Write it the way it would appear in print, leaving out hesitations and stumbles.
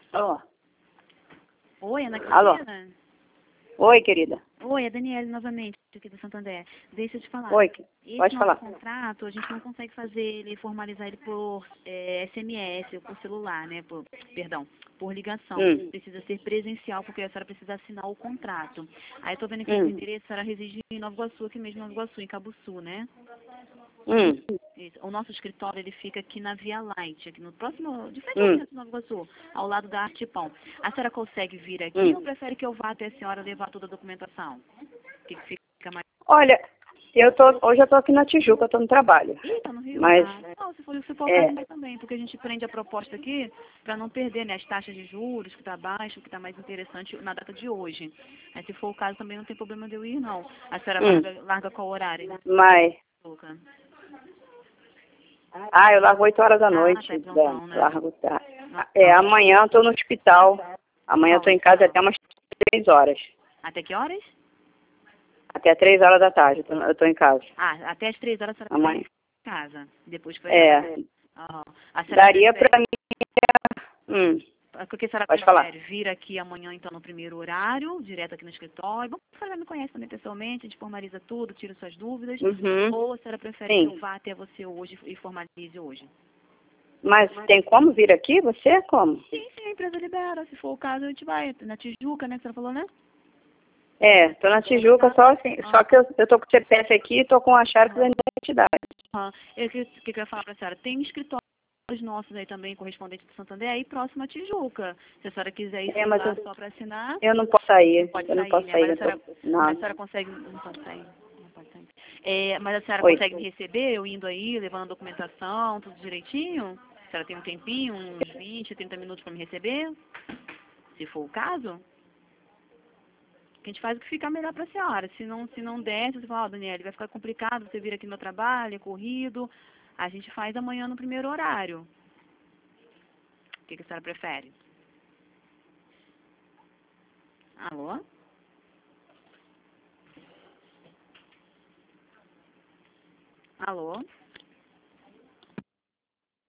Alô? Oi, Ana Alô? Cristina? Oi, querida. Oi, é Daniele novamente, aqui do Santander. Deixa eu te falar. Oi, Esse pode nosso falar. contrato, a gente não consegue fazer ele, formalizar ele por SMS, ou por celular, né? Por ligação. Precisa ser presencial, porque a senhora precisa assinar o contrato. Aí eu tô vendo aqui os endereços, a senhora reside em Nova Iguaçu, aqui mesmo em Nova Iguaçu, em Cabo Sul, né? Isso. O nosso escritório, ele fica aqui na Via Light, aqui no próximo, de frente ao centro de Nova Iguaçu, ao lado da Arte Pão. A senhora consegue vir aqui ou prefere que eu vá até a senhora levar toda a documentação? Que fica mais... Olha, hoje eu tô aqui na Tijuca, eu tô no trabalho. Ih, tá no Rio? Mas, Não, se for o caso também, porque a gente prende a proposta aqui para não perder, né, as taxas de juros, que tá baixo, que tá mais interessante na data de hoje. Aí, se for o caso também não tem problema de eu ir, não. A senhora larga qual horário? mas... eu largo 8 horas da noite. Tá, então, né? Largo, tá. Amanhã eu tô no hospital. Amanhã eu tô em casa até umas 3 horas. Até que horas? Até 3 horas da tarde eu tô em casa. Até as 3 horas a senhora Amanhã. tá em casa. Depois que vai a senhora Daria pra mim... Porque a senhora Pode falar. vir aqui amanhã, então, no primeiro horário, direto aqui no escritório. Bom, a senhora me conhece também pessoalmente, a gente formaliza tudo, tira suas dúvidas. Ou a senhora prefere que eu vá até você hoje e formalize hoje? Mas tem como vir aqui? Você como? Sim, a empresa libera. Se for o caso, a gente vai na Tijuca, né, que a senhora falou, né? Tô na Tijuca, só que eu tô com o CPF aqui e tô com a chave da identidade. O que eu ia falar pra senhora? Tem escritórios nossos aí também, correspondente do Santander, aí próximo a Tijuca. Se a senhora quiser ir lá só para assinar... Eu não posso sair. Pode eu não sair, posso né? sair. Mas a senhora consegue... Não pode sair. Não pode sair. Mas a senhora consegue me receber, eu indo aí, levando a documentação, tudo direitinho? A senhora tem um tempinho, uns 20, 30 minutos para me receber? Se for o caso? A gente faz o que ficar melhor para a senhora. Se não der, você fala, Daniele, vai ficar complicado você vir aqui no meu trabalho, é corrido. A gente faz amanhã no primeiro horário. O que a senhora prefere? Alô? Alô?